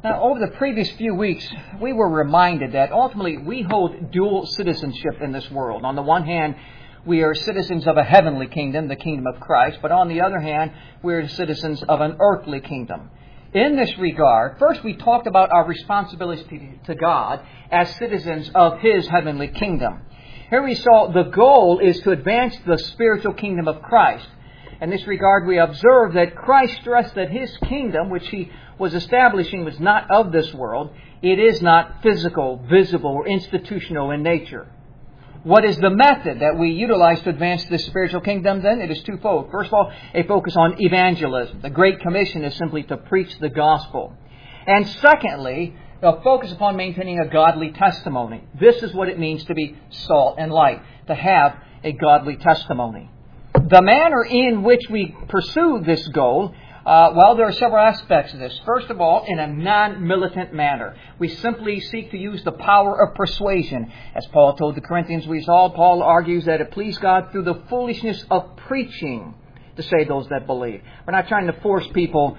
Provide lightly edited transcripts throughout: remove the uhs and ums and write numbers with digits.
Now, over the previous few weeks, we were reminded that ultimately we hold dual citizenship in this world. On the one hand, we are citizens of a heavenly kingdom, the kingdom of Christ, but on the other hand, we are citizens of an earthly kingdom. In this regard, first we talked about our responsibility to God as citizens of His heavenly kingdom. Here we saw the goal is to advance the spiritual kingdom of Christ. In this regard, we observe that Christ stressed that His kingdom, which He was establishing, was not of this world. It is not physical, visible, or institutional in nature. What is the method that we utilize to advance this spiritual kingdom then? It is twofold. First of all, a focus on evangelism. The Great Commission is simply to preach the gospel. And secondly, a focus upon maintaining a godly testimony. This is what it means to be salt and light, to have a godly testimony. The manner in which we pursue this goal, there are several aspects of this. First of all, in a non-militant manner. We simply seek to use the power of persuasion. As Paul told the Corinthians we saw, Paul argues that it pleased God through the foolishness of preaching to save those that believe. We're not trying to force people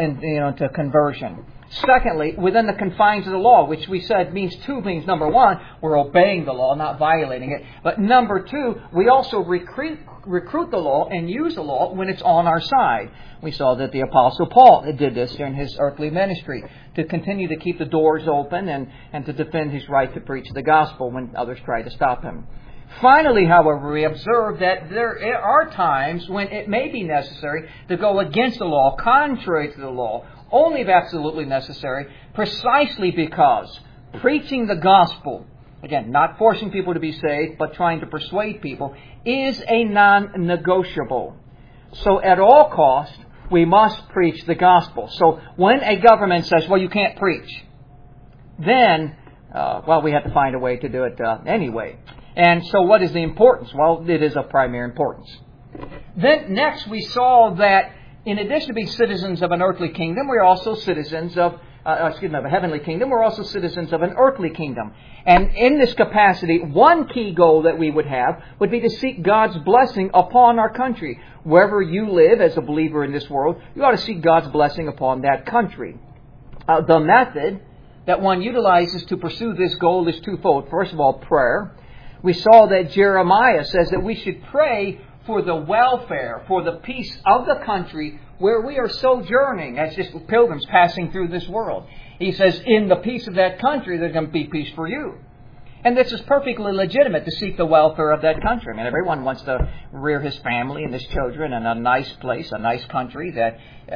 to conversion. Secondly, within the confines of the law, which we said means two things. Number one, we're obeying the law, not violating it. But number two, we also recruit the law and use the law when it's on our side. We saw that the Apostle Paul did this during his earthly ministry, to continue to keep the doors open and to defend his right to preach the gospel when others tried to stop him. Finally, however, we observe that there are times when it may be necessary to go against the law, contrary to the law, only if absolutely necessary, precisely because preaching the gospel, again, not forcing people to be saved, but trying to persuade people, is a non-negotiable. So at all costs, we must preach the gospel. So when a government says, well, you can't preach, then, we have to find a way to do it anyway. And so what is the importance? Well, it is of primary importance. Then next we saw that in addition to being citizens of an earthly kingdom, we are also citizens of a heavenly kingdom. We're also citizens of an earthly kingdom. And in this capacity, one key goal that we would have would be to seek God's blessing upon our country. Wherever you live as a believer in this world, you ought to seek God's blessing upon that country. The method that one utilizes to pursue this goal is twofold. First of all, prayer. We saw that Jeremiah says that we should pray for the welfare, for the peace of the country where we are sojourning as just pilgrims passing through this world. He says, in the peace of that country, there's going to be peace for you. And this is perfectly legitimate to seek the welfare of that country. I mean, everyone wants to rear his family and his children in a nice place, a nice country that,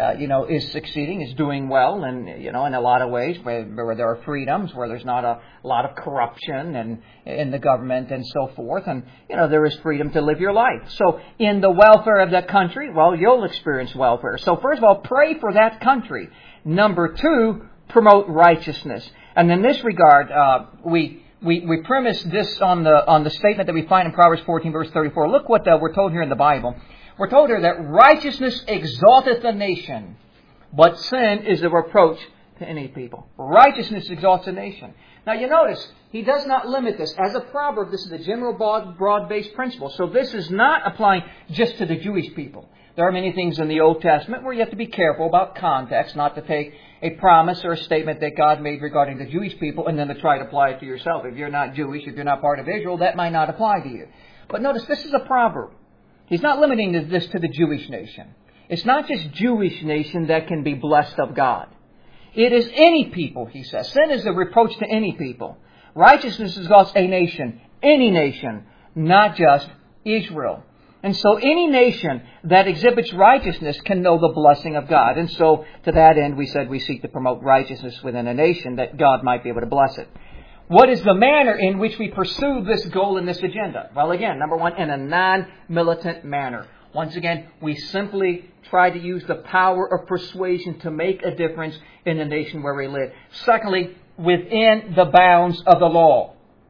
is succeeding, is doing well, and, in a lot of ways where there are freedoms, where there's not a lot of corruption and in the government and so forth. And, there is freedom to live your life. So in the welfare of that country, you'll experience welfare. So first of all, pray for that country. Number two, promote righteousness. And in this regard, we premise this on the statement that we find in Proverbs 14, verse 34. Look what we're told here in the Bible. We're told here that righteousness exalteth a nation, but sin is a reproach to any people. Righteousness exalts a nation. Now you notice, he does not limit this. As a proverb, this is a general broad-based principle. So this is not applying just to the Jewish people. There are many things in the Old Testament where you have to be careful about context, not to take a promise or a statement that God made regarding the Jewish people and then to try to apply it to yourself. If you're not Jewish, if you're not part of Israel, that might not apply to you. But notice, this is a proverb. He's not limiting this to the Jewish nation. It's not just Jewish nation that can be blessed of God. It is any people, he says. Sin is a reproach to any people. Righteousness exalts a nation, any nation, not just Israel. And so any nation that exhibits righteousness can know the blessing of God. And so to that end, we said we seek to promote righteousness within a nation that God might be able to bless it. What is the manner in which we pursue this goal and this agenda? Well, again, number one, in a non-militant manner. Once again, we simply try to use the power of persuasion to make a difference in the nation where we live. Secondly, within the bounds of the law.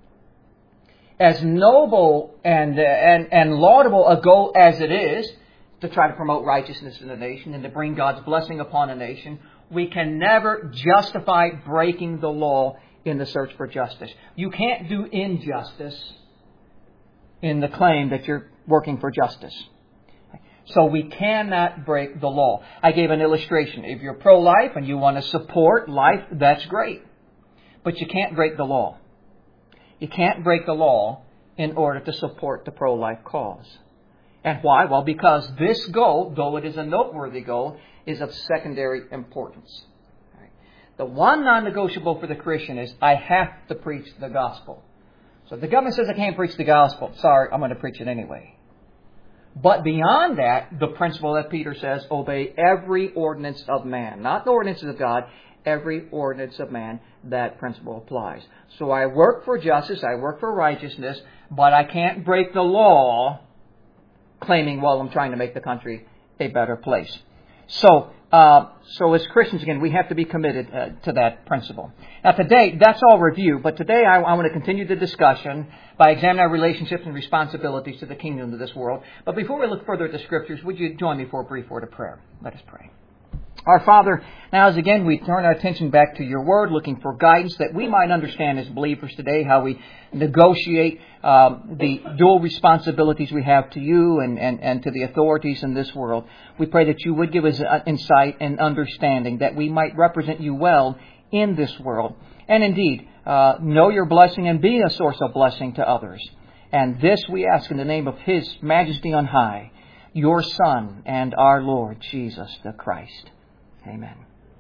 As noble and laudable a goal as it is to try to promote righteousness in the nation and to bring God's blessing upon a nation, we can never justify breaking the law in the search for justice. You can't do injustice in the claim that you're working for justice. So we cannot break the law. I gave an illustration. If you're pro-life and you want to support life, that's great. But you can't break the law. You can't break the law in order to support the pro-life cause. And why? Well, because this goal, though it is a noteworthy goal, is of secondary importance. The one non-negotiable for the Christian is, I have to preach the gospel. So if the government says I can't preach the gospel, sorry, I'm going to preach it anyway. But beyond that, the principle that Peter says, obey every ordinance of man. Not the ordinances of God, every ordinance of man, that principle applies. So I work for justice, I work for righteousness, but I can't break the law claiming, well, I'm trying to make the country a better place. So as Christians, again, we have to be committed to that principle. Now today, that's all review, but today I want to continue the discussion by examining our relationships and responsibilities to the kingdom of this world. But before we look further at the Scriptures, would you join me for a brief word of prayer? Let us pray. Our Father, now as again we turn our attention back to your Word, looking for guidance that we might understand as believers today how we negotiate the dual responsibilities we have to you and to the authorities in this world. We pray that you would give us insight and understanding that we might represent you well in this world. And indeed, know your blessing and be a source of blessing to others. And this we ask in the name of His Majesty on high, your Son and our Lord Jesus the Christ. Amen.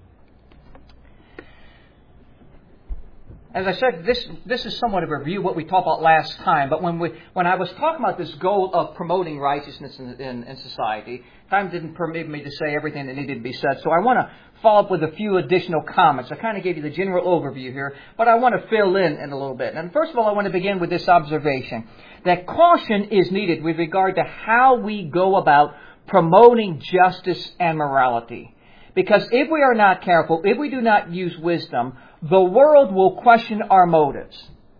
As I said, this is somewhat of a review of what we talked about last time. But when I was talking about this goal of promoting righteousness in society, time didn't permit me to say everything that needed to be said. So I want to follow up with a few additional comments. I kind of gave you the general overview here, but I want to fill in a little bit. And first of all, I want to begin with this observation, that caution is needed with regard to how we go about promoting justice and morality. Because if we are not careful, if we do not use wisdom, the world will question our motives.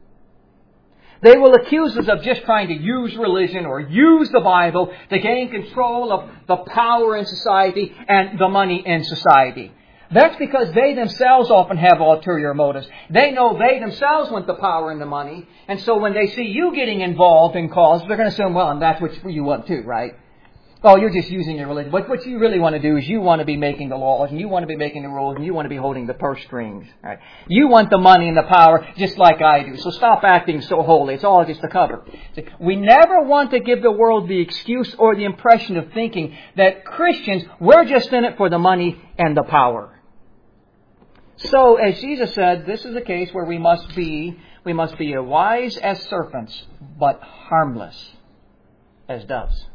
They will accuse us of just trying to use religion or use the Bible to gain control of the power in society and the money in society. That's because they themselves often have ulterior motives. They know they themselves want the power and the money. And so when they see you getting involved in causes, they're going to say, well, and that's what you want too, right? Oh, you're just using your religion. But what you really want to do is you want to be making the laws, and you want to be making the rules, and you want to be holding the purse strings. Right? You want the money and the power just like I do. So stop acting so holy. It's all just a cover. We never want to give the world the excuse or the impression of thinking that Christians, we're just in it for the money and the power. So, as Jesus said, this is a case where we must be wise as serpents, but harmless as doves.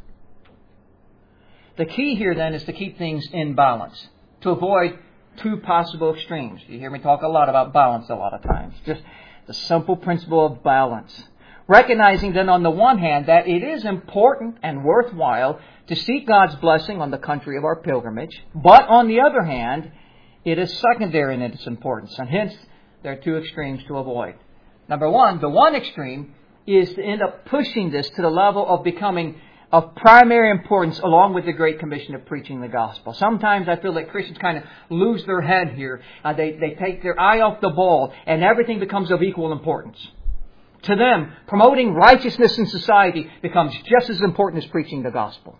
The key here, then, is to keep things in balance, to avoid two possible extremes. You hear me talk a lot about balance a lot of times. Just the simple principle of balance. Recognizing, then, on the one hand, that it is important and worthwhile to seek God's blessing on the country of our pilgrimage. But, on the other hand, it is secondary in its importance. And hence, there are two extremes to avoid. Number one, the one extreme is to end up pushing this to the level of becoming of primary importance along with the Great Commission of preaching the gospel. Sometimes I feel that Christians kind of lose their head here. They take their eye off the ball and everything becomes of equal importance. To them, promoting righteousness in society becomes just as important as preaching the gospel.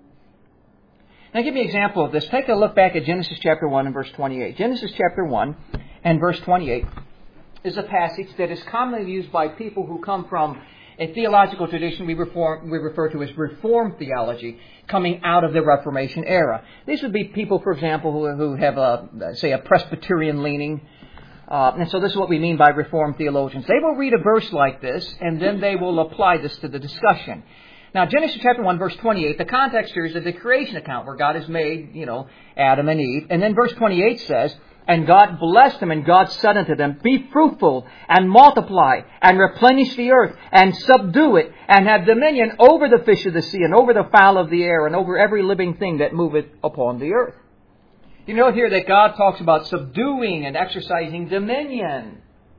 Now, give me an example of this. Take a look back at Genesis chapter 1 and verse 28. Genesis chapter 1 and verse 28 is a passage that is commonly used by people who come from a theological tradition we refer to as Reformed theology, coming out of the Reformation era. These would be people, for example, who have, a Presbyterian leaning. And so this is what we mean by Reformed theologians. They will read a verse like this, and then they will apply this to the discussion. Now, Genesis chapter 1, verse 28, the context here is of the creation account where God has made, Adam and Eve. And then verse 28 says, and God blessed them, and God said unto them, be fruitful, and multiply, and replenish the earth, and subdue it, and have dominion over the fish of the sea, and over the fowl of the air, and over every living thing that moveth upon the earth. You know here that God talks about subduing and exercising dominion.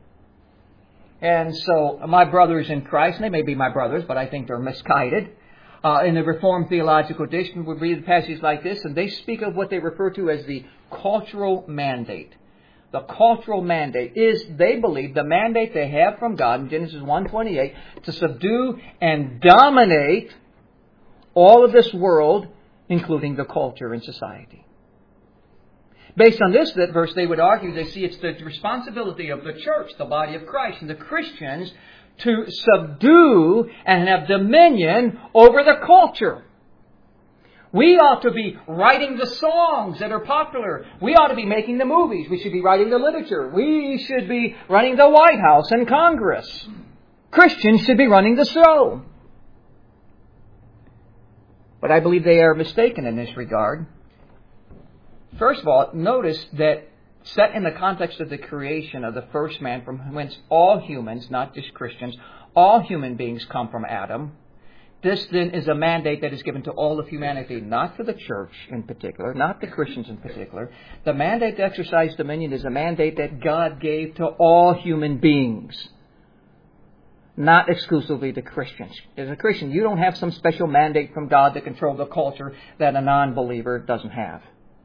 And so my brothers in Christ, and they may be my brothers, but I think they're misguided, in the Reformed theological tradition, we read passages like this, and they speak of what they refer to as the cultural mandate. The cultural mandate is, they believe, the mandate they have from God in Genesis 1:28 to subdue and dominate all of this world including the culture and society. Based on this verse, they would argue, they see it's the responsibility of the church, the body of Christ, and the Christians to subdue and have dominion over the culture. We ought to be writing the songs that are popular. We ought to be making the movies. We should be writing the literature. We should be running the White House and Congress. Christians should be running the show. But I believe they are mistaken in this regard. First of all, notice that set in the context of the creation of the first man, from whence all humans, not just Christians, all human beings come from Adam. This then is a mandate that is given to all of humanity, not to the church in particular, not the Christians in particular. The mandate to exercise dominion is a mandate that God gave to all human beings, not exclusively to Christians. As a Christian, you don't have some special mandate from God to control the culture that a non-believer doesn't have.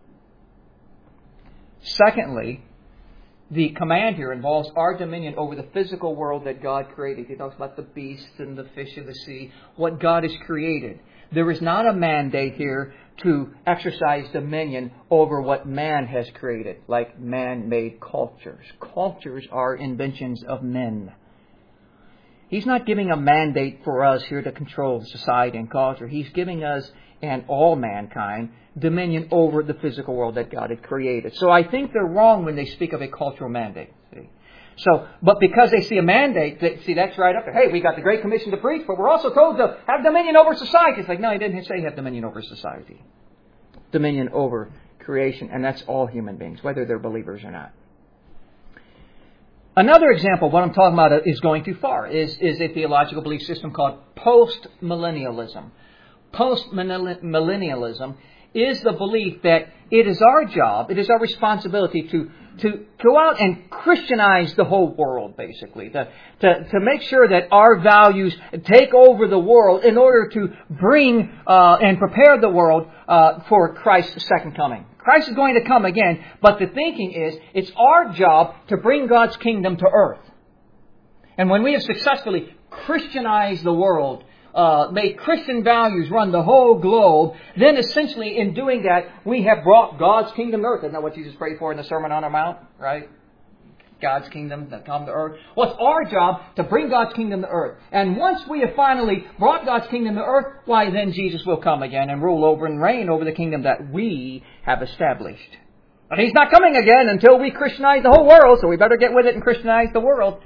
Secondly, the command here involves our dominion over the physical world that God created. He talks about the beasts and the fish of the sea, what God has created. There is not a mandate here to exercise dominion over what man has created, like man-made cultures. Cultures are inventions of men. He's not giving a mandate for us here to control society and culture. He's giving us and all mankind dominion over the physical world that God had created. So I think they're wrong when they speak of a cultural mandate. See? But because they see a mandate, that's right up there. Hey, we got the Great Commission to preach, but we're also told to have dominion over society. It's like, no, he didn't say have dominion over society. Dominion over creation, and that's all human beings, whether they're believers or not. Another example of what I'm talking about is going too far, is a theological belief system called post-millennialism. Post-millennialism is the belief that it is our job, it is our responsibility to go out and Christianize the whole world, basically. To make sure that our values take over the world in order to bring and prepare the world for Christ's second coming. Christ is going to come again, but the thinking is it's our job to bring God's kingdom to earth. And when we have successfully Christianized the world, made Christian values run the whole globe, then essentially in doing that, we have brought God's kingdom to earth. Isn't that what Jesus prayed for in the Sermon on the Mount? Right? God's kingdom to come to earth. Well, it's our job to bring God's kingdom to earth. And once we have finally brought God's kingdom to earth, why then Jesus will come again and rule over and reign over the kingdom that we have established. But He's not coming again until we Christianize the whole world, so we better get with it and Christianize the world.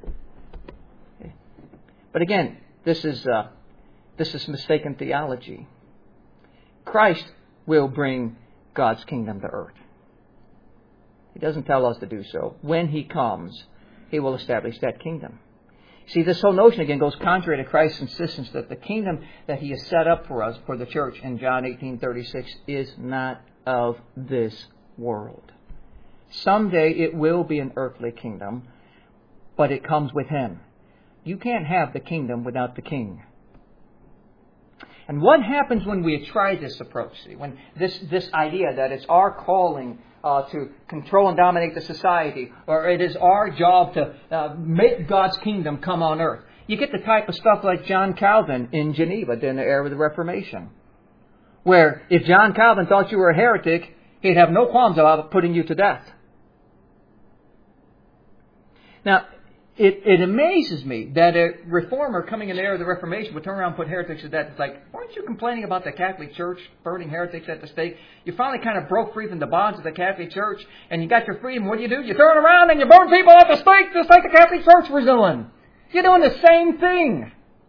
But again, this is mistaken theology. Christ will bring God's kingdom to earth. He doesn't tell us to do so. When He comes, He will establish that kingdom. See, this whole notion again goes contrary to Christ's insistence that the kingdom that He has set up for us, for the church in John 18:36, is not of this world. Someday it will be an earthly kingdom, but it comes with Him. You can't have the kingdom without the king. And what happens when we try this approach? See, when this idea that it's our calling to control and dominate the society, or it is our job to make God's kingdom come on earth. You get the type of stuff like John Calvin in Geneva during the era of the Reformation, where if John Calvin thought you were a heretic, he'd have no qualms about putting you to death. Now, it amazes me that a reformer coming in the era of the Reformation would turn around and put heretics to death. It's like, weren't you complaining about the Catholic Church burning heretics at the stake? You finally kind of broke free from the bonds of the Catholic Church, and you got your freedom. What do? You turn around and you burn people at the stake, just like the Catholic Church was doing. You're doing the same thing.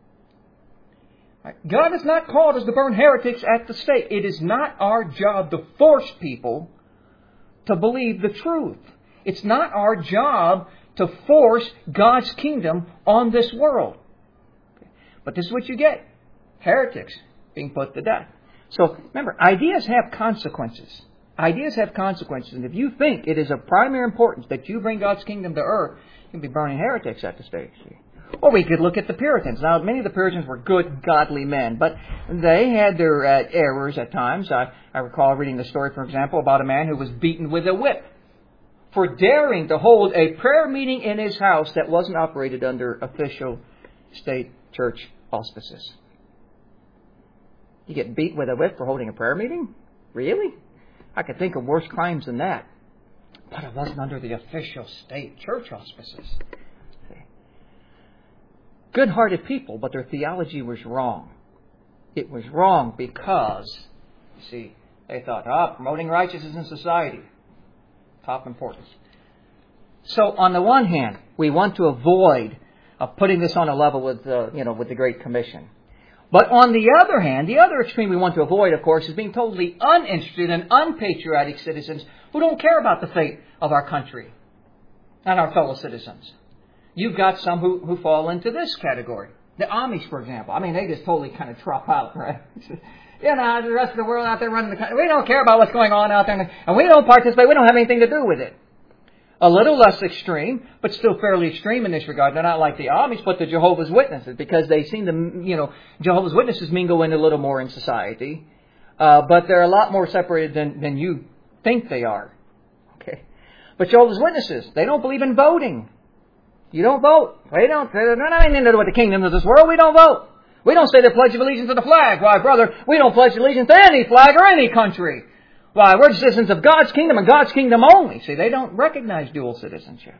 God has not called us to burn heretics at the stake. It is not our job to force people to believe the truth. It's not our job to force God's kingdom on this world. But this is what you get. Heretics being put to death. So remember, ideas have consequences. Ideas have consequences. And if you think it is of primary importance that you bring God's kingdom to earth, you can be burning heretics at the stake. Or we could look at the Puritans. Now, many of the Puritans were good, godly men, but they had their errors at times. I recall reading the story, for example, about a man who was beaten with a whip for daring to hold a prayer meeting in his house that wasn't operated under official state church auspices. You get beat with a whip for holding a prayer meeting? Really? I could think of worse crimes than that. But it wasn't under the official state church auspices. Good-hearted people, but their theology was wrong. It was wrong because, you see, they thought, promoting righteousness in society, top importance. So, on the one hand, we want to avoid putting this on a level with the Great Commission. But on the other hand, the other extreme we want to avoid, of course, is being totally uninterested and unpatriotic citizens who don't care about the fate of our country and our fellow citizens. You've got some who fall into this category. The Amish, for example. I mean, they just totally kind of drop out, right? The rest of the world out there running the country, we don't care about what's going on out there, and we don't participate. We don't have anything to do with it. A little less extreme, but still fairly extreme in this regard. They're not like the Amish, but the Jehovah's Witnesses, because they seem to, Jehovah's Witnesses mingle in a little more in society, but they're a lot more separated than you think they are. Okay, but Jehovah's Witnesses, they don't believe in voting. You don't vote. They're not into with the kingdom of this world. We don't vote. We don't say the Pledge of Allegiance to the flag. Why, brother, we don't pledge allegiance to any flag or any country. Why, we're citizens of God's kingdom and God's kingdom only. See, they don't recognize dual citizenship.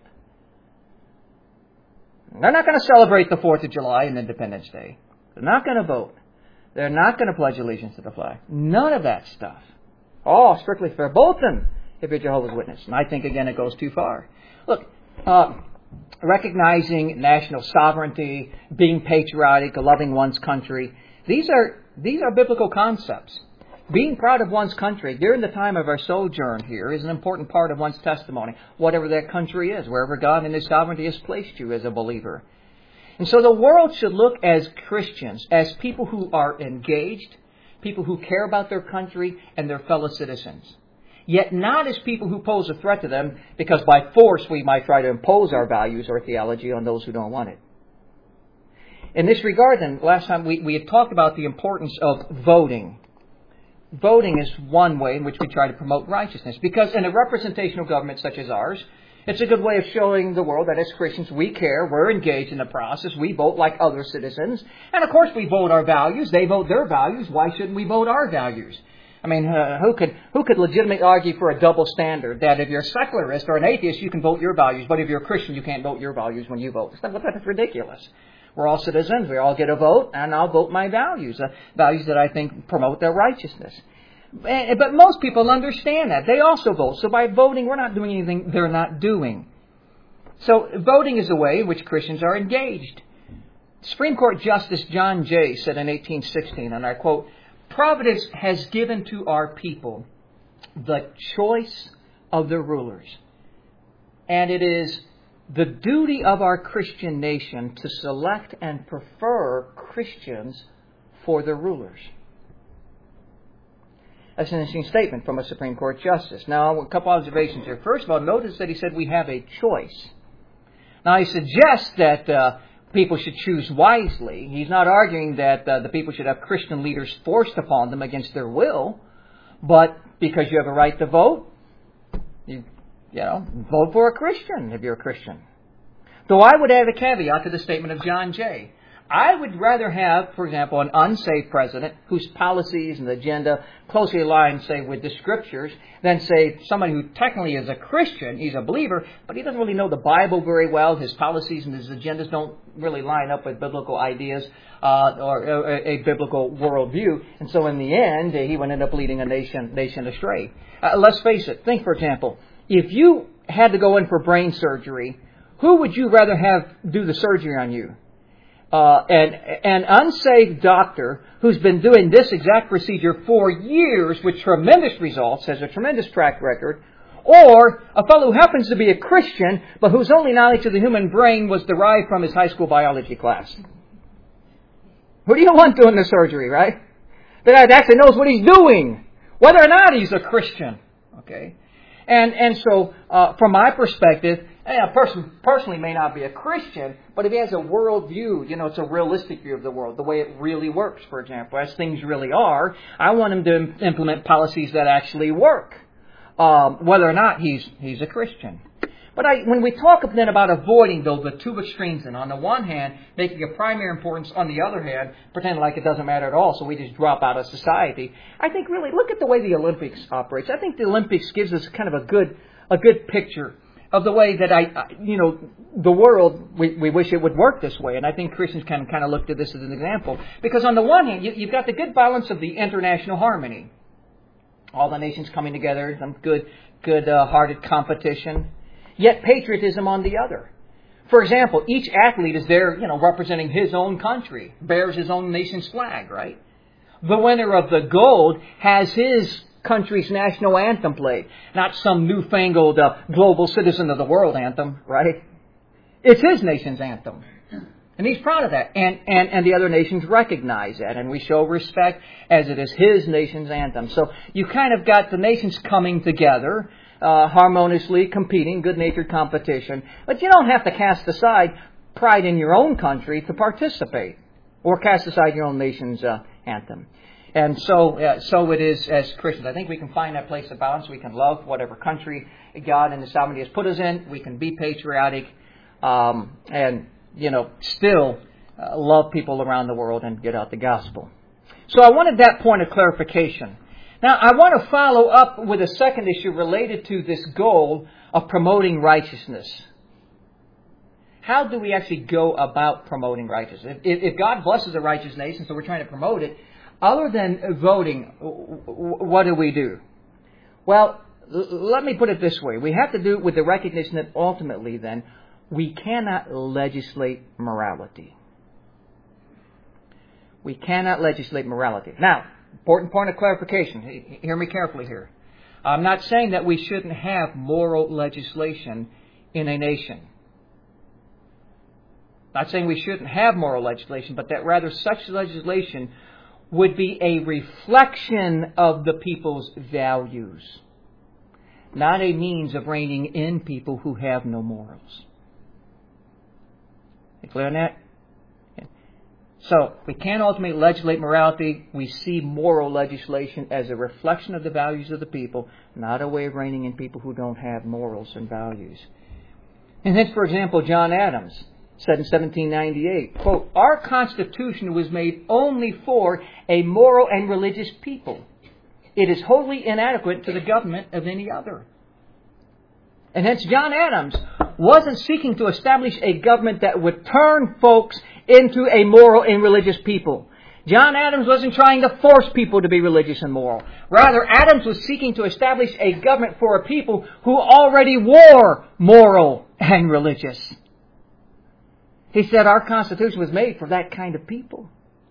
They're not going to celebrate the 4th of July and Independence Day. They're not going to vote. They're not going to pledge allegiance to the flag. None of that stuff. Oh, strictly verboten if you're Jehovah's Witness. And I think, again, it goes too far. Look, recognizing national sovereignty, being patriotic, loving one's country, these are biblical concepts. Being proud of one's country during the time of our sojourn here is an important part of one's testimony, whatever that country is, wherever God in His sovereignty has placed you as a believer. And so the world should look as Christians, as people who are engaged, people who care about their country and their fellow citizens. Yet not as people who pose a threat to them, because by force we might try to impose our values or theology on those who don't want it. In this regard, then, last time we had talked about the importance of voting. Voting is one way in which we try to promote righteousness, because in a representational government such as ours, it's a good way of showing the world that as Christians we care, we're engaged in the process, we vote like other citizens, and of course we vote our values, they vote their values, why shouldn't we vote our values? I mean, who could legitimately argue for a double standard, that if you're a secularist or an atheist, you can vote your values, but if you're a Christian, you can't vote your values when you vote? That's ridiculous. We're all citizens, we all get a vote, and I'll vote my values, values that I think promote their righteousness. But most people understand that. They also vote. So by voting, we're not doing anything they're not doing. So voting is a way in which Christians are engaged. Supreme Court Justice John Jay said in 1816, and I quote, "Providence has given to our people the choice of their rulers, and it is the duty of our Christian nation to select and prefer Christians for their rulers." That's an interesting statement from a Supreme Court justice. Now, a couple observations here. First of all, notice that he said we have a choice. Now, he suggests that people should choose wisely. He's not arguing that the people should have Christian leaders forced upon them against their will, but because you have a right to vote, you vote for a Christian if you're a Christian. Though I would add a caveat to the statement of John Jay. I would rather have, for example, an unsaved president whose policies and agenda closely align, say, with the Scriptures, than, say, somebody who technically is a Christian, he's a believer, but he doesn't really know the Bible very well. His policies and his agendas don't really line up with biblical ideas or a biblical worldview. And so in the end, he would end up leading a nation astray. Let's face it. Think, for example, if you had to go in for brain surgery, who would you rather have do the surgery on you? An unsaved doctor who's been doing this exact procedure for years with tremendous results, has a tremendous track record, or a fellow who happens to be a Christian, but whose only knowledge of the human brain was derived from his high school biology class. Who do you want doing the surgery, right? The guy that actually knows what he's doing, whether or not he's a Christian. Okay? And so, from my perspective, a person personally may not be a Christian, but if he has a world view, it's a realistic view of the world, the way it really works, for example, as things really are, I want him to implement policies that actually work, whether or not he's a Christian. But when we talk then about avoiding, though, the two extremes, and on the one hand, making a primary importance, on the other hand, pretending like it doesn't matter at all, so we just drop out of society, I think really, look at the way the Olympics operates. I think the Olympics gives us kind of a good picture of the way that the world, we wish it would work this way. And I think Christians can kind of look to this as an example. Because on the one hand, you've got the good balance of the international harmony. All the nations coming together, some good-hearted competition. Yet patriotism on the other. For example, each athlete is there, representing his own country, bears his own nation's flag, right? The winner of the gold has his country's national anthem played, not some newfangled global citizen of the world anthem, right? It's his nation's anthem. And he's proud of that. And the other nations recognize that. And we show respect as it is his nation's anthem. So you kind of got the nations coming together, harmoniously competing, good-natured competition. But you don't have to cast aside pride in your own country to participate, or cast aside your own nation's anthem. And so it is as Christians. I think we can find that place of balance. We can love whatever country God and His sovereignty has put us in. We can be patriotic and still love people around the world and get out the gospel. So I wanted that point of clarification. Now, I want to follow up with a second issue related to this goal of promoting righteousness. How do we actually go about promoting righteousness? If God blesses a righteous nation, so we're trying to promote it, other than voting, what do we do? Well, let me put it this way. We have to do it with the recognition that ultimately, then, we cannot legislate morality. We cannot legislate morality. Now, important point of clarification. Hear me carefully here. I'm not saying that we shouldn't have moral legislation in a nation. Not saying we shouldn't have moral legislation, but that rather such legislation would be a reflection of the people's values, not a means of reining in people who have no morals. You clear on that? Yeah. So, we can't ultimately legislate morality. We see moral legislation as a reflection of the values of the people, not a way of reining in people who don't have morals and values. And hence, for example, John Adams said in 1798, quote, "Our Constitution was made only for a moral and religious people. It is wholly inadequate to the government of any other." And hence John Adams wasn't seeking to establish a government that would turn folks into a moral and religious people. John Adams wasn't trying to force people to be religious and moral. Rather, Adams was seeking to establish a government for a people who already were moral and religious. He said our Constitution was made for that kind of people.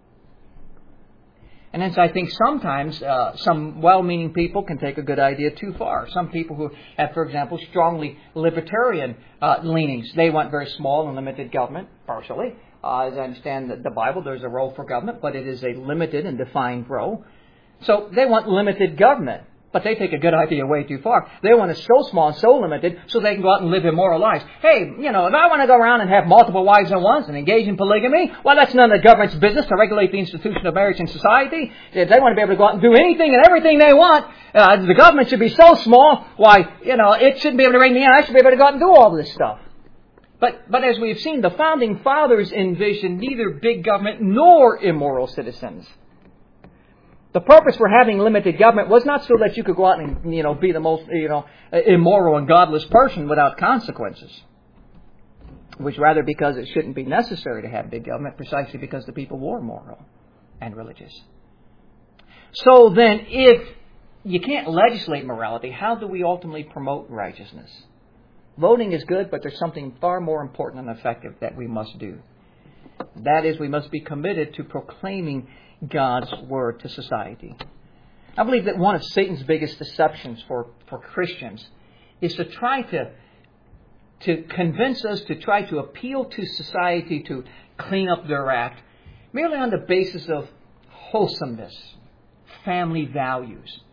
And hence I think sometimes some well-meaning people can take a good idea too far. Some people who have, for example, strongly libertarian leanings, they want very small and limited government, partially. As I understand the Bible, there's a role for government, but it is a limited and defined role. So they want limited government. But they take a good idea way too far. They want it so small and so limited so they can go out and live immoral lives. Hey, if I want to go around and have multiple wives at once and engage in polygamy, well, that's none of the government's business to regulate the institution of marriage in society. If they want to be able to go out and do anything and everything they want, the government should be so small, it shouldn't be able to rein me in. I should be able to go out and do all this stuff. But as we've seen, the Founding Fathers envisioned neither big government nor immoral citizens. The purpose for having limited government was not so that you could go out and, be the most, immoral and godless person without consequences. Which rather because it shouldn't be necessary to have big government, precisely because the people were moral and religious. So then, if you can't legislate morality, how do we ultimately promote righteousness? Voting is good, but there's something far more important and effective that we must do. That is, we must be committed to proclaiming God's Word to society. I believe that one of Satan's biggest deceptions for Christians is to try to convince us, to try to appeal to society to clean up their act, merely on the basis of wholesomeness, family values.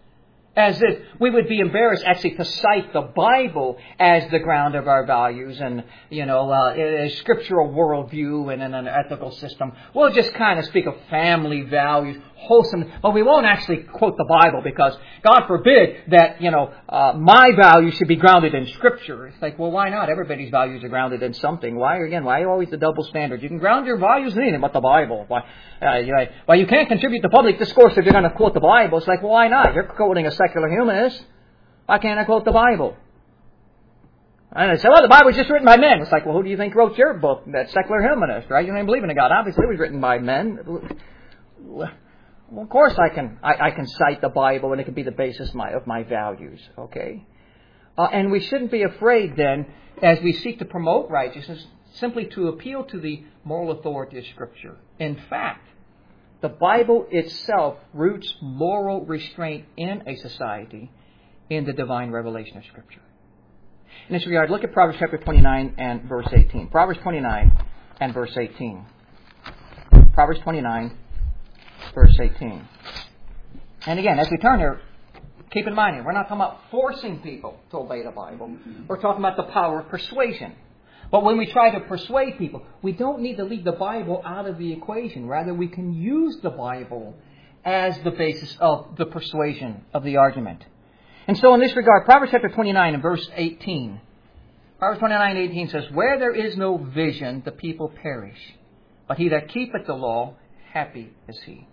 As if we would be embarrassed actually to cite the Bible as the ground of our values and, a scriptural worldview and an ethical system. We'll just kind of speak of family values, wholesome, but we won't actually quote the Bible because God forbid that, my values should be grounded in Scripture. It's like, well, why not? Everybody's values are grounded in something. Why always the double standard? You can ground your values in anything but the Bible. Why you can't contribute to public discourse if you're going to quote the Bible. It's like, well, why not? You're quoting a secular humanist. Why can't I quote the Bible? And I say, well, the Bible was just written by men. It's like, well, who do you think wrote your book? That secular humanist, right? You don't even believe in a God. Obviously, it was written by men. Well, of course I can cite the Bible and it can be the basis of my values, okay? And we shouldn't be afraid then, as we seek to promote righteousness, simply to appeal to the moral authority of Scripture. In fact, the Bible itself roots moral restraint in a society in the divine revelation of Scripture. In this regard, look at Proverbs chapter 29 and verse 18. Proverbs 29 and verse 18. Proverbs 29, verse 18. And again, as we turn here, keep in mind, we're not talking about forcing people to obey the Bible. We're talking about the power of persuasion. But when we try to persuade people, we don't need to leave the Bible out of the equation. Rather, we can use the Bible as the basis of the persuasion of the argument. And so in this regard, Proverbs chapter 29 and verse 18. Proverbs 29 and 18 says, "Where there is no vision, the people perish. But he that keepeth the law, happy is he."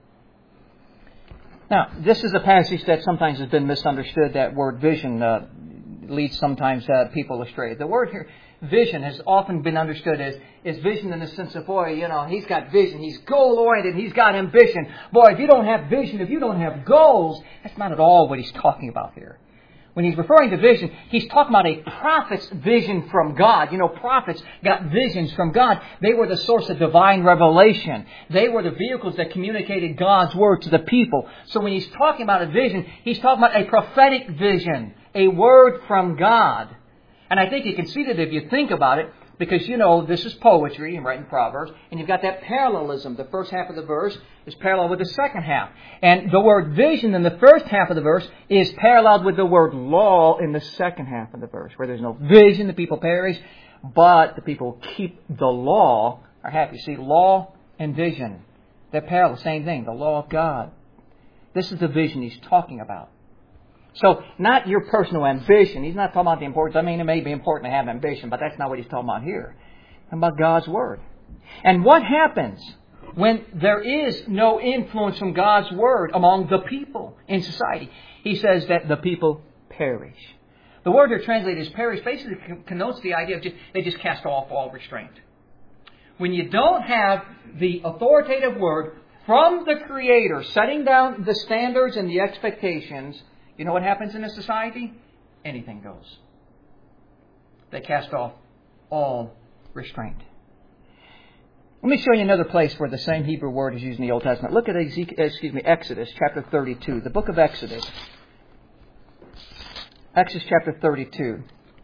Now, this is a passage that sometimes has been misunderstood. That word vision leads sometimes people astray. The word here, vision, has often been understood as vision in the sense of, boy, he's got vision, he's goal-oriented, he's got ambition. Boy, if you don't have vision, if you don't have goals, that's not at all what he's talking about here. When he's referring to vision, he's talking about a prophet's vision from God. Prophets got visions from God. They were the source of divine revelation. They were the vehicles that communicated God's word to the people. So when he's talking about a vision, he's talking about a prophetic vision, a word from God. And I think you can see that if you think about it, because, this is poetry, and writing Proverbs, and you've got that parallelism. The first half of the verse is parallel with the second half. And the word vision in the first half of the verse is paralleled with the word law in the second half of the verse. Where there's no vision, the people perish, but the people who keep the law are happy. See, law and vision, they're parallel, same thing, the law of God. This is the vision he's talking about. So, not your personal ambition. He's not talking about the importance. I mean, it may be important to have ambition, but that's not what he's talking about here. He's talking about God's Word. And what happens when there is no influence from God's Word among the people in society? He says that the people perish. The word here translated as perish basically connotes the idea of they just cast off all restraint. When you don't have the authoritative Word from the Creator setting down the standards and the expectations, you know what happens in a society? Anything goes. They cast off all restraint. Let me show you another place where the same Hebrew word is used in the Old Testament. Look at Exodus chapter 32. The book of Exodus. Exodus chapter 32.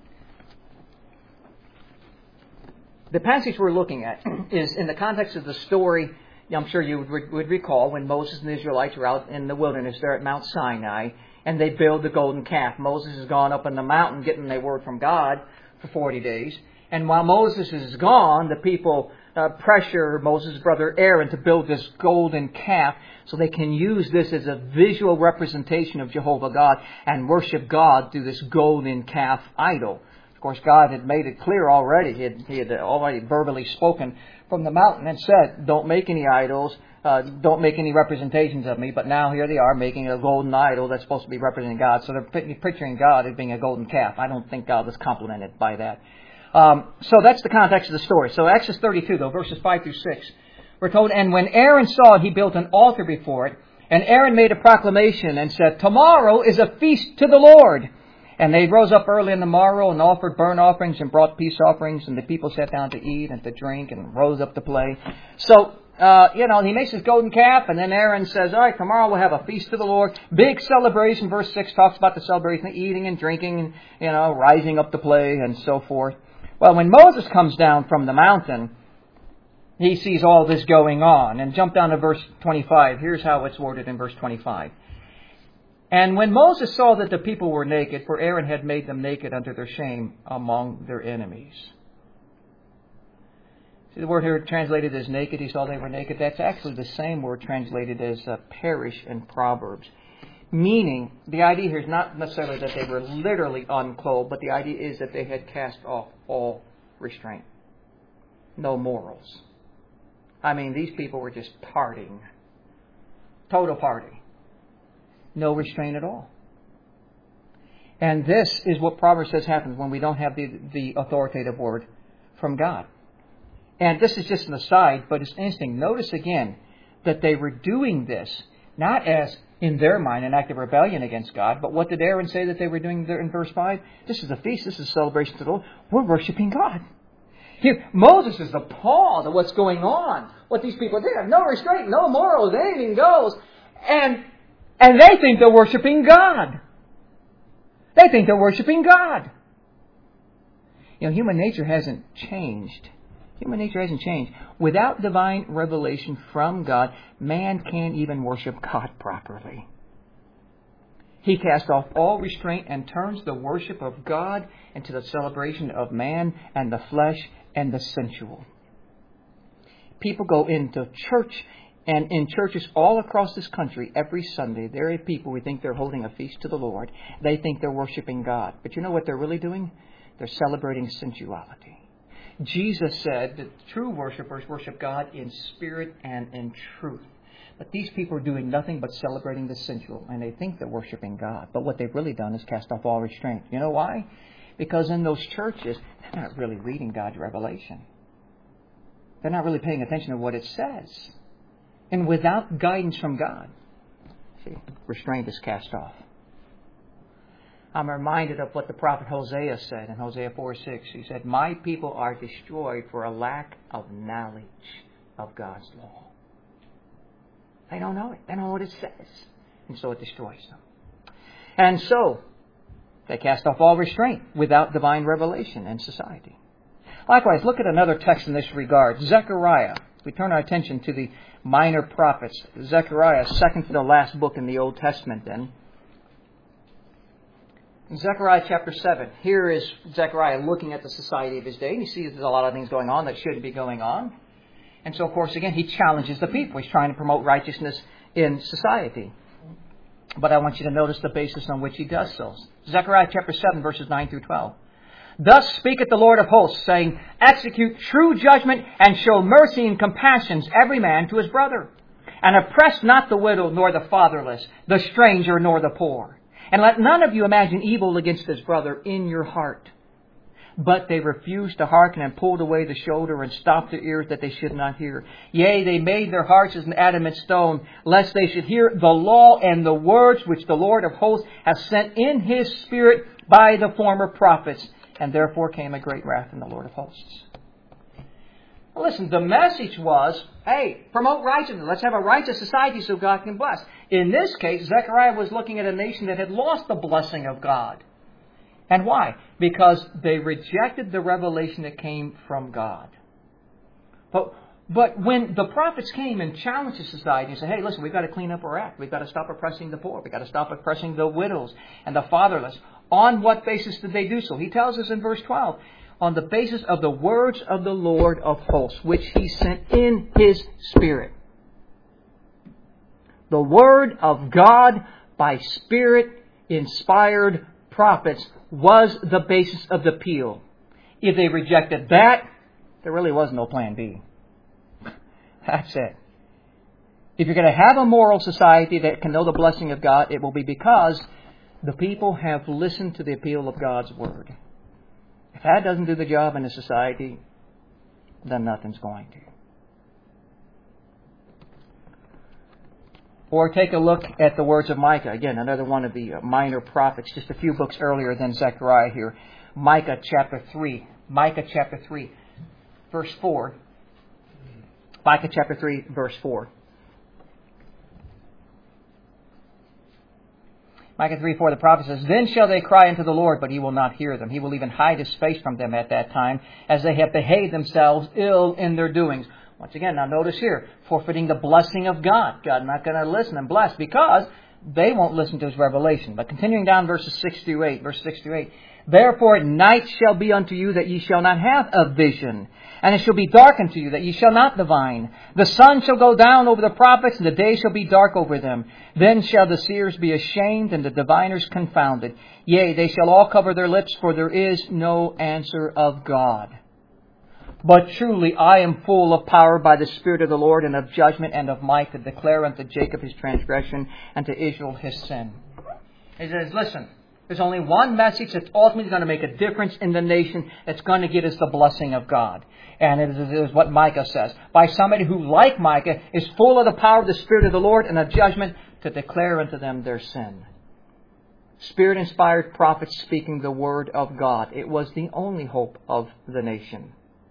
The passage we're looking at is in the context of the story, I'm sure you would recall, when Moses and the Israelites were out in the wilderness there at Mount Sinai, and they build the golden calf. Moses has gone up on the mountain getting their word from God for 40 days. And while Moses is gone, the people pressure Moses' brother Aaron to build this golden calf so they can use this as a visual representation of Jehovah God and worship God through this golden calf idol. Of course, God had made it clear already. He had already verbally spoken from the mountain and said, don't make any idols. Don't make any representations of me. But now here they are making a golden idol that's supposed to be representing God. So they're picturing God as being a golden calf. I don't think God was complimented by that. So that's the context of the story. So Exodus 32, though, verses 5 through 6. We're told, and when Aaron saw it, he built an altar before it. And Aaron made a proclamation and said, tomorrow is a feast to the Lord. And they rose up early in the morrow and offered burnt offerings and brought peace offerings. And the people sat down to eat and to drink and rose up to play. So, he makes his golden calf, and then Aaron says, all right, tomorrow we'll have a feast to the Lord. Big celebration. Verse 6 talks about the celebration of eating and drinking and, rising up to play and so forth. Well, when Moses comes down from the mountain, he sees all this going on. And jump down to verse 25. Here's how it's worded in verse 25. And when Moses saw that the people were naked, for Aaron had made them naked unto their shame among their enemies. See the word here translated as naked, he saw they were naked. That's actually the same word translated as perish in Proverbs. Meaning, the idea here is not necessarily that they were literally unclothed, but the idea is that they had cast off all restraint. No morals. I mean, these people were just partying. Total party. No restraint at all. And this is what Proverbs says happens when we don't have the authoritative word from God. And this is just an aside, but it's interesting. Notice again that they were doing this not as, in their mind, an act of rebellion against God, but what did Aaron say that they were doing there in verse 5? This is a feast, this is a celebration to the Lord. We're worshiping God. Here, Moses is appalled at what's going on. What these people do. They have no restraint, no morals, anything goes. And they think they're worshiping God. They think they're worshiping God. You know, human nature hasn't changed. Human nature hasn't changed. Without divine revelation from God, man can't even worship God properly. He casts off all restraint and turns the worship of God into the celebration of man and the flesh and the sensual. People go into church, and in churches all across this country every Sunday, there are people who think they're holding a feast to the Lord. They think they're worshiping God. But you know what they're really doing? They're celebrating sensuality. Jesus said that true worshipers worship God in spirit and in truth. But these people are doing nothing but celebrating the sensual, and they think they're worshiping God. But what they've really done is cast off all restraint. You know why? Because in those churches, they're not really reading God's revelation. They're not really paying attention to what it says. And without guidance from God, see, restraint is cast off. I'm reminded of what the prophet Hosea said in Hosea 4:6. He said, "My people are destroyed for a lack of knowledge of God's law." They don't know it. They don't know what it says. And so it destroys them. And so they cast off all restraint without divine revelation in society. Likewise, look at another text in this regard. Zechariah. We turn our attention to the minor prophets. Zechariah, second to the last book in the Old Testament then. In Zechariah chapter 7, here is Zechariah looking at the society of his day, and he sees there's a lot of things going on that shouldn't be going on. And so, of course, again, he challenges the people. He's trying to promote righteousness in society. But I want you to notice the basis on which he does so. Zechariah chapter 7, verses 9 through 12. "Thus speaketh the Lord of hosts, saying, Execute true judgment, and show mercy and compassions every man to his brother. And oppress not the widow, nor the fatherless, the stranger, nor the poor. And let none of you imagine evil against his brother in your heart. But they refused to hearken, and pulled away the shoulder, and stopped their ears that they should not hear. Yea, they made their hearts as an adamant stone, lest they should hear the law and the words which the Lord of hosts hath sent in his Spirit by the former prophets. And therefore came a great wrath in the Lord of hosts." Well, listen, the message was, hey, promote righteousness. Let's have a righteous society so God can bless. In this case, Zechariah was looking at a nation that had lost the blessing of God. And why? Because they rejected the revelation that came from God. But when the prophets came and challenged the society and said, hey, listen, we've got to clean up our act. We've got to stop oppressing the poor. We've got to stop oppressing the widows and the fatherless. On what basis did they do so? He tells us in verse 12, on the basis of the words of the Lord of hosts, which he sent in his Spirit. The Word of God by Spirit-inspired prophets was the basis of the appeal. If they rejected that, there really was no plan B. That's it. If you're going to have a moral society that can know the blessing of God, it will be because the people have listened to the appeal of God's Word. If that doesn't do the job in a society, then nothing's going to. Or take a look at the words of Micah. Again, another one of the minor prophets, just a few books earlier than Zechariah here. Micah chapter 3. Micah chapter 3, verse 4. Micah chapter 3, verse 4. Micah 3:4, the prophet says, Then shall they cry unto the Lord, but he will not hear them. He will even hide his face from them at that time, as they have behaved themselves ill in their doings. Once again, now notice here, forfeiting the blessing of God. God not going to listen and bless because they won't listen to his revelation. But continuing down verse 6 through 8. Therefore night shall be unto you that ye shall not have a vision, and it shall be dark unto you that ye shall not divine. The sun shall go down over the prophets, and the day shall be dark over them. Then shall the seers be ashamed, and the diviners confounded. Yea, they shall all cover their lips, for there is no answer of God. But truly I am full of power by the Spirit of the Lord, and of judgment and of might, to declare unto Jacob his transgression, and to Israel his sin. He says, listen, there's only one message that's ultimately going to make a difference in the nation, that's going to get us the blessing of God. And it is what Micah says. By somebody who, like Micah, is full of the power of the Spirit of the Lord and of judgment, to declare unto them their sin. Spirit-inspired prophets speaking the word of God. It was the only hope of the nation.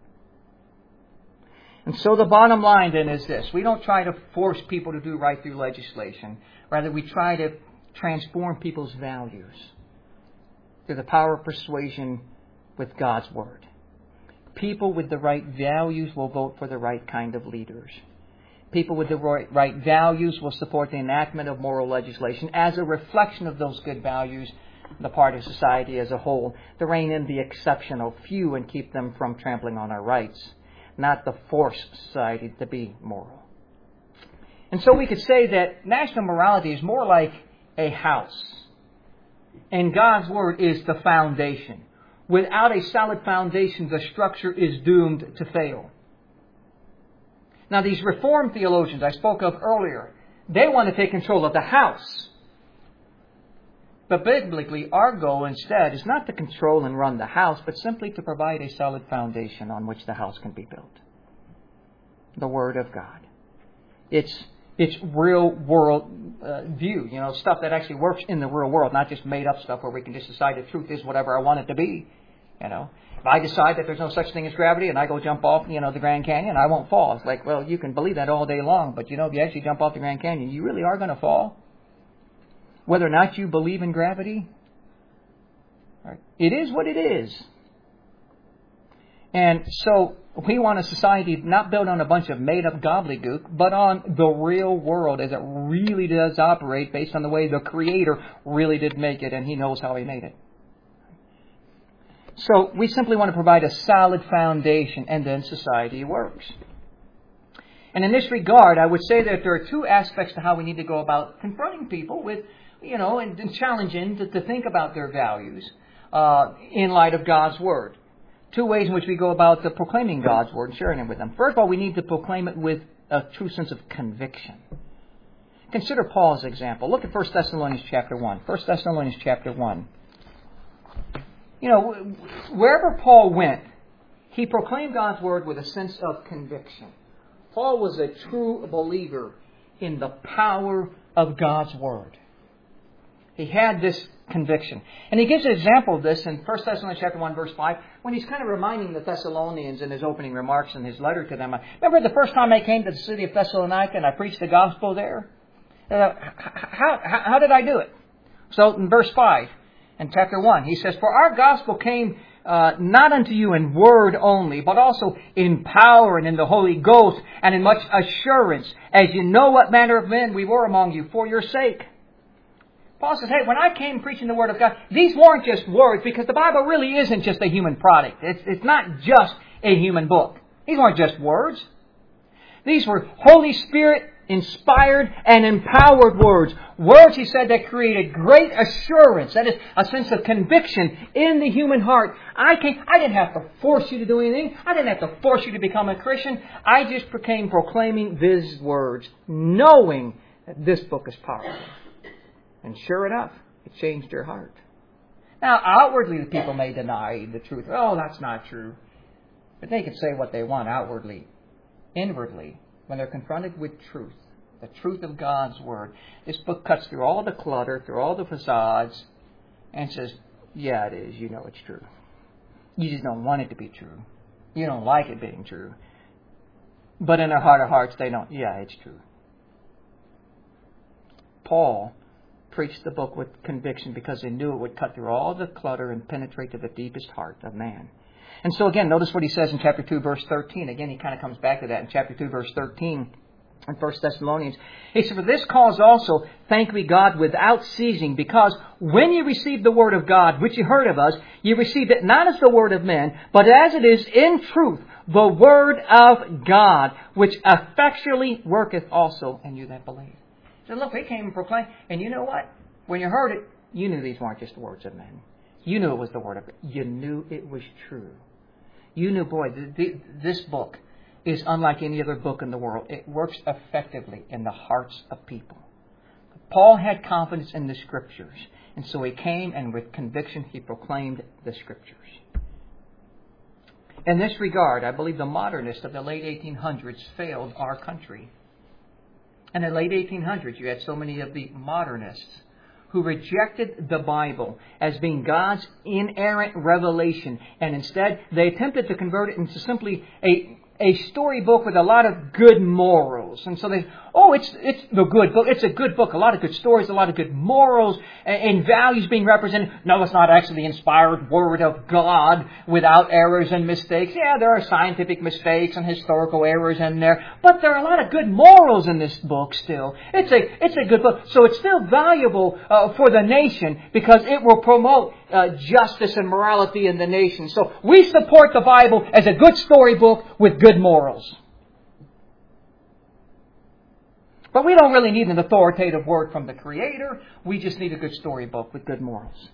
And so the bottom line then is this. We don't try to force people to do right through legislation. Rather, we try to transform people's values through the power of persuasion with God's Word. People with the right values will vote for the right kind of leaders. People with the right values will support the enactment of moral legislation as a reflection of those good values on the part of society as a whole, to rein in the exceptional few and keep them from trampling on our rights, not to force society to be moral. And so we could say that national morality is more like a house, and God's Word is the foundation. Without a solid foundation, the structure is doomed to fail. Now, these Reformed theologians I spoke of earlier, they want to take control of the house. But biblically, our goal instead is not to control and run the house, but simply to provide a solid foundation on which the house can be built. The Word of God. It's real world view, stuff that actually works in the real world, not just made up stuff where we can just decide the truth is whatever I want it to be. If I decide that there's no such thing as gravity and I go jump off, the Grand Canyon, I won't fall. It's like, well, you can believe that all day long, but if you actually jump off the Grand Canyon, you really are going to fall. Whether or not you believe in gravity, it is what it is. And so we want a society not built on a bunch of made-up gobbledygook, but on the real world as it really does operate based on the way the Creator really did make it, and He knows how He made it. So we simply want to provide a solid foundation, and then society works. And in this regard, I would say that there are two aspects to how we need to go about confronting people with, and challenging to think about their values in light of God's Word. Two ways in which we go about proclaiming God's Word and sharing it with them. First of all, we need to proclaim it with a true sense of conviction. Consider Paul's example. Look at 1 Thessalonians chapter 1. 1 Thessalonians chapter 1. Wherever Paul went, he proclaimed God's Word with a sense of conviction. Paul was a true believer in the power of God's Word. He had this conviction. And he gives an example of this in 1 Thessalonians chapter 1, verse 5, when he's kind of reminding the Thessalonians in his opening remarks in his letter to them. Remember the first time I came to the city of Thessalonica and I preached the gospel there? How did I do it? So in verse 5, in chapter 1, he says, For our gospel came not unto you in word only, but also in power and in the Holy Ghost, and in much assurance, as you know what manner of men we were among you for your sake. Paul says, hey, when I came preaching the Word of God, these weren't just words, because the Bible really isn't just a human product. It's not just a human book. These weren't just words. These were Holy Spirit inspired and empowered words. Words, he said, that created great assurance. That is, a sense of conviction in the human heart. I didn't have to force you to do anything. I didn't have to force you to become a Christian. I just became proclaiming these words, knowing that this book is powerful. And sure enough, it changed their heart. Now, outwardly, the people may deny the truth. Oh, that's not true. But they can say what they want outwardly. Inwardly, when they're confronted with truth, the truth of God's Word, this book cuts through all the clutter, through all the facades, and says, yeah, it is. You know it's true. You just don't want it to be true. You don't like it being true. But in their heart of hearts, they know, yeah, it's true. Paul preached the book with conviction because he knew it would cut through all the clutter and penetrate to the deepest heart of man. And so again, notice what he says in chapter 2, verse 13. Again, he kind of comes back to that in chapter 2, verse 13. in 1 Thessalonians. He said, "For this cause also thank we God without ceasing, because when you received the word of God, which you heard of us, you received it not as the word of men, but as it is in truth, the word of God, which effectually worketh also in you that believe." So look, we came and proclaimed, and you know what? When you heard it, you knew these weren't just the words of men. You knew it was the word of God. You knew it was true. You knew, boy, this book is unlike any other book in the world. It works effectively in the hearts of people. Paul had confidence in the Scriptures, and so he came and with conviction he proclaimed the Scriptures. In this regard, I believe the modernists of the late 1800s failed our country. In the late 1800s, you had so many of the modernists who rejected the Bible as being God's inerrant revelation, and instead they attempted to convert it into simply a storybook with a lot of good morals. And so they, it's the good book. It's a good book. A lot of good stories, a lot of good morals and values being represented. No, it's not actually the inspired Word of God without errors and mistakes. Yeah, there are scientific mistakes and historical errors in there, but there are a lot of good morals in this book still. It's a good book. So it's still valuable for the nation because it will promote justice and morality in the nation. So we support the Bible as a good storybook with good morals. But we don't really need an authoritative word from the Creator. We just need a good storybook with good morals.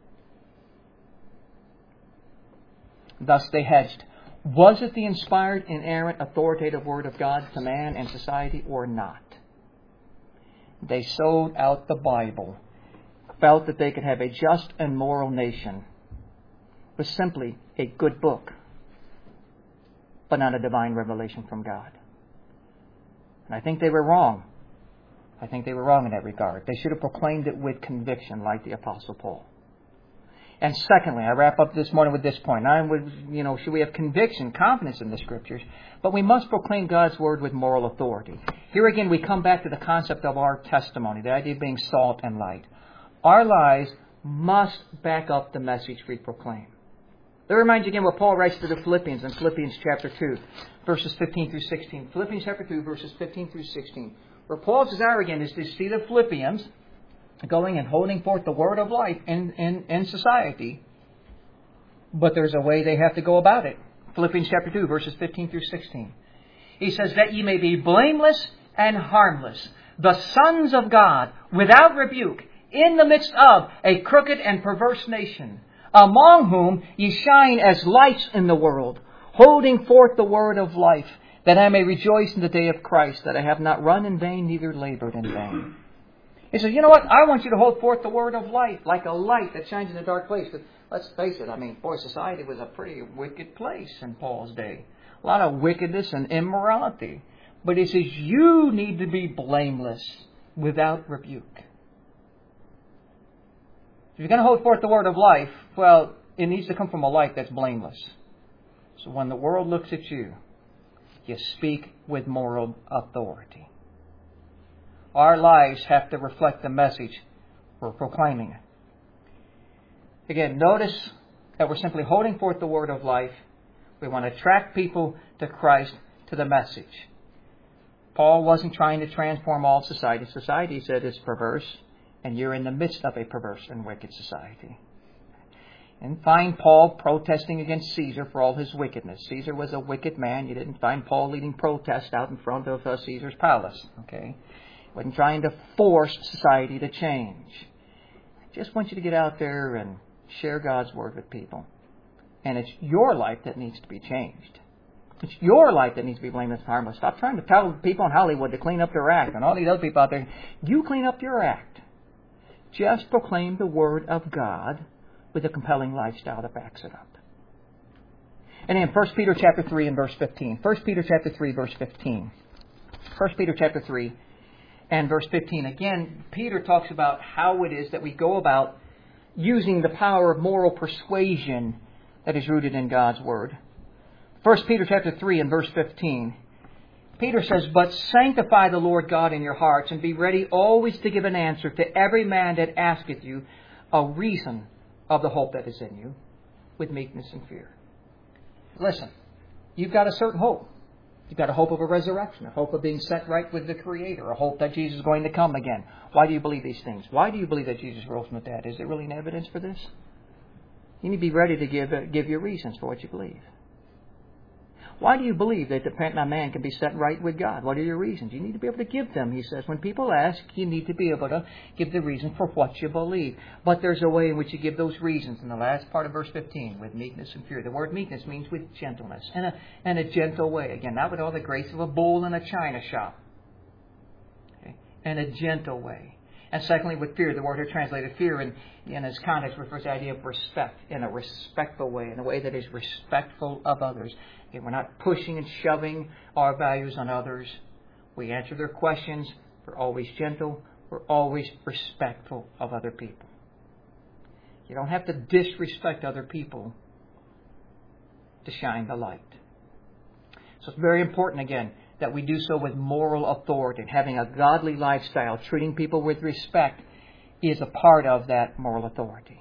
Thus they hedged. Was it the inspired, inerrant, authoritative Word of God to man and society or not? They sold out the Bible, felt that they could have a just and moral nation with simply a good book, but not a divine revelation from God. And I think they were wrong. I think they were wrong in that regard. They should have proclaimed it with conviction like the Apostle Paul. And secondly, I wrap up this morning with this point. Should we have conviction, confidence in the Scriptures, but we must proclaim God's Word with moral authority. Here again, we come back to the concept of our testimony, the idea of being salt and light. Our lives must back up the message we proclaim. Let me remind you again what Paul writes to the Philippians in Philippians chapter 2, verses 15 through 16. Philippians chapter 2, verses 15 through 16. Where Paul's desire again is to see the Philippians going and holding forth the word of life in society. But there's a way they have to go about it. Philippians chapter 2, verses 15 through 16. He says, "That ye may be blameless and harmless, the sons of God, without rebuke, in the midst of a crooked and perverse nation, among whom ye shine as lights in the world, holding forth the word of life, that I may rejoice in the day of Christ, that I have not run in vain, neither labored in vain." He says, you know what? I want you to hold forth the word of life, like a light that shines in a dark place. But let's face it, society was a pretty wicked place in Paul's day. A lot of wickedness and immorality. But he says, you need to be blameless, without rebuke. If you're going to hold forth the word of life, well, it needs to come from a light that's blameless. So when the world looks at you, you speak with moral authority. Our lives have to reflect the message we're proclaiming. Again, notice that we're simply holding forth the word of life. We want to attract people to Christ, to the message. Paul wasn't trying to transform all society. Society, he said, is perverse, and you're in the midst of a perverse and wicked society. And find Paul protesting against Caesar for all his wickedness. Caesar was a wicked man. You didn't find Paul leading protest out in front of Caesar's palace. Okay, he wasn't trying to force society to change. I just want you to get out there and share God's word with people. And it's your life that needs to be changed. It's your life that needs to be blameless and harmless. Stop trying to tell people in Hollywood to clean up their act and all these other people out there. You clean up your act. Just proclaim the word of God with a compelling lifestyle that backs it up. And in 1 Peter chapter 3 and verse 15. 1 Peter chapter 3 verse 15. 1 Peter chapter 3 and verse 15. Again, Peter talks about how it is that we go about using the power of moral persuasion that is rooted in God's word. 1 Peter chapter 3 and verse 15. Peter says, "But sanctify the Lord God in your hearts, and be ready always to give an answer to every man that asketh you a reason of the hope that is in you, with meekness and fear." Listen, you've got a certain hope. You've got a hope of a resurrection, a hope of being set right with the Creator, a hope that Jesus is going to come again. Why do you believe these things? Why do you believe that Jesus rose from the dead? Is there really an evidence for this? You need to be ready to give your reasons for what you believe. Why do you believe that a man can be set right with God? What are your reasons? You need to be able to give them, he says. When people ask, you need to be able to give the reason for what you believe. But there's a way in which you give those reasons in the last part of verse 15, with meekness and fear. The word meekness means with gentleness, and a gentle way. Again, not with all the grace of a bull in a china shop. Okay? And a gentle way. And secondly, with fear. The word here translated fear in its context refers to the idea of respect, in a respectful way, in a way that is respectful of others. Again, we're not pushing and shoving our values on others. We answer their questions. We're always gentle. We're always respectful of other people. You don't have to disrespect other people to shine the light. So it's very important, again, that we do so with moral authority. Having a godly lifestyle, treating people with respect, is a part of that moral authority.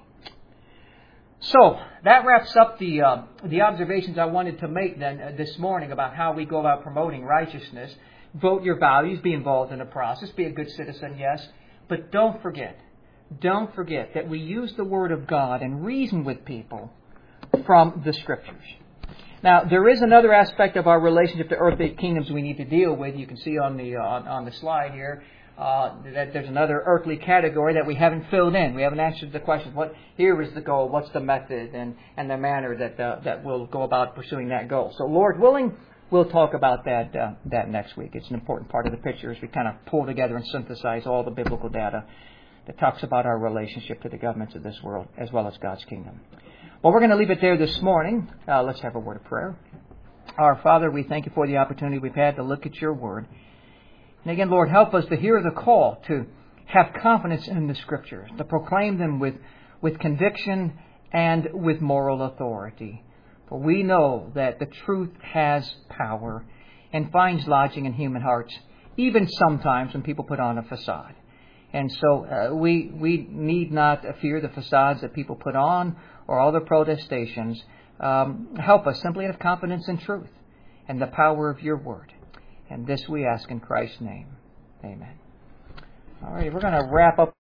So, that wraps up the observations I wanted to make then this morning about how we go about promoting righteousness. Vote your values, be involved in the process, be a good citizen, yes. But don't forget that we use the Word of God and reason with people from the Scriptures. Now, there is another aspect of our relationship to earthly kingdoms we need to deal with. You can see on the slide here that there's another earthly category that we haven't filled in. We haven't answered the question, here is the goal, what's the method and the manner that we'll go about pursuing that goal. So, Lord willing, we'll talk about that next week. It's an important part of the picture as we kind of pull together and synthesize all the biblical data that talks about our relationship to the governments of this world as well as God's kingdom. Well, we're going to leave it there this morning. Let's have a word of prayer. Our Father, we thank you for the opportunity we've had to look at your Word. And again, Lord, help us to hear the call to have confidence in the Scriptures, to proclaim them with conviction and with moral authority. For we know that the truth has power and finds lodging in human hearts, even sometimes when people put on a facade. And so we need not fear the facades that people put on or all the protestations. Help us simply have confidence in truth and the power of your Word. And this we ask in Christ's name. Amen. All right, we're going to wrap up.